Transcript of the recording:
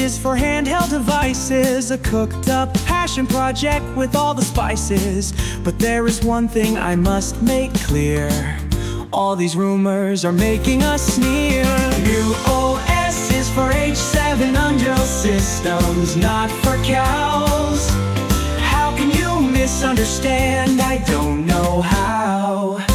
is for handheld devices, a cooked up passion project with all the spices. But there is one thing I must make clear: all these rumors are making us sneer. New OS is for H7 Unreal systems, not for cows. How can you misunderstand? I don't know how.